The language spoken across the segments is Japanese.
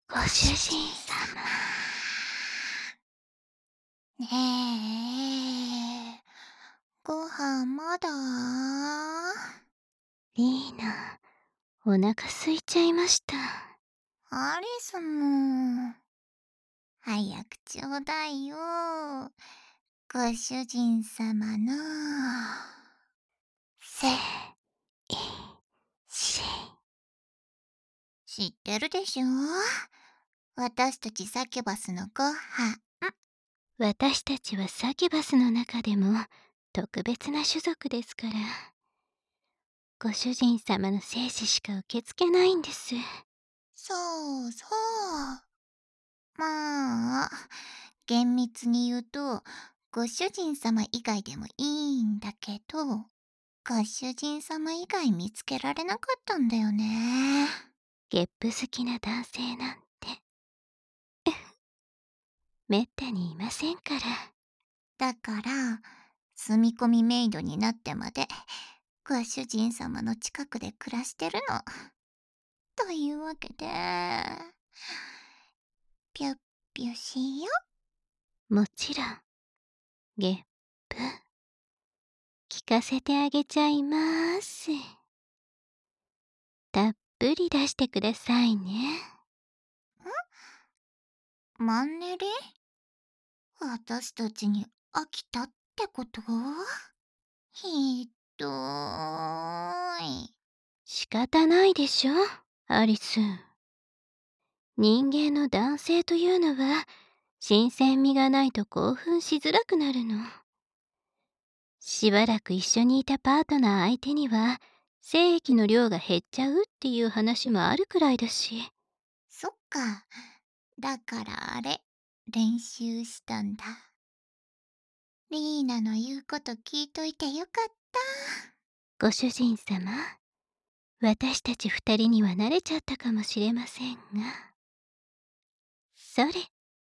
ご主人様。 ねえ、ご飯まだ？ リーナ、お腹空いちゃいました。 アリスも。早くちょうだいよ。ご主人様の。 せいし。 知ってるでしょ？私たちサキュバスのご飯。 私たちはサキュバスの中でも特別な種族ですから。ご主人様の精子しか受け付けないんです。 そうそう。まあ、厳密に言うと、ご主人様以外でもいいんだけど、ご主人様以外見つけられなかったんだよね。 ゲップ好きな男性なんてめったにいませんから。 だから、住み込みメイドになってまで、ご主人様の近くで暮らしてるの。というわけで、ぴゅっぴゅしよ。 もちろん、ゲップ聞かせてあげちゃいます。たっぷり出してくださいね。 マンネリ？私たちに飽きたってこと？ひどーい。 仕方ないでしょ、アリス。人間の男性というのは新鮮味がないと興奮しづらくなるの。しばらく一緒にいたパートナー相手には精液の量が減っちゃうっていう話もあるくらいだし。 そっか。だからあれ、練習したんだ。リーナの言うこと聞いといてよかった。 ご主人様、私たち二人には慣れちゃったかもしれませんが。それ。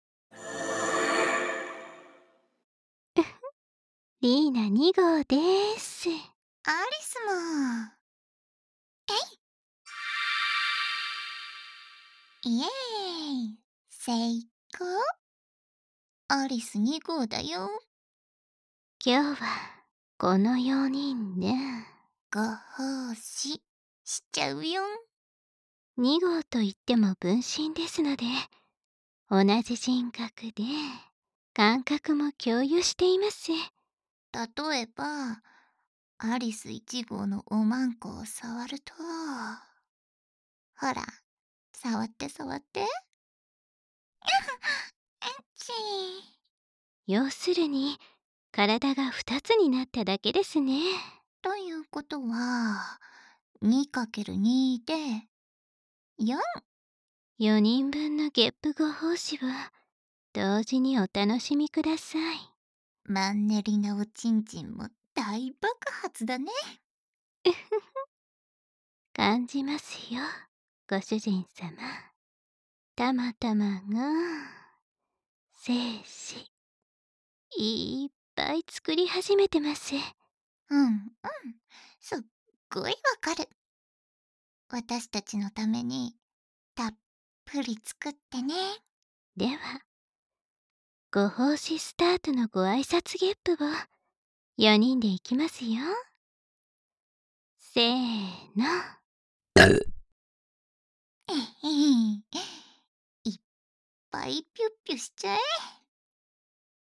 リーナ2号です。 アリスも。イエーイ。成功。アリス2号だよ。 今日はこの4人でご奉仕しちゃうよ。 2号といっても分身ですので、同じ人格で感覚も共有しています。 例えば、アリス1号のおまんこを触ると、ほら、触って触って。えっち要するに体が2つになっただけですね。 ということは、2×2 で4。 4人分のゲップご奉仕を同時にお楽しみください。 マンネリなおちんちんも大爆発だね。 感じますよ、ご主人様。たまたまが精子いっぱい作り始めてます。 うんうん、すっごいわかる。私たちのためにたっぷり作ってね。 ではご奉仕スタートのご挨拶ゲップを4人でいきますよ。せーの。 えへへいっぱいピュッピュしちゃえ。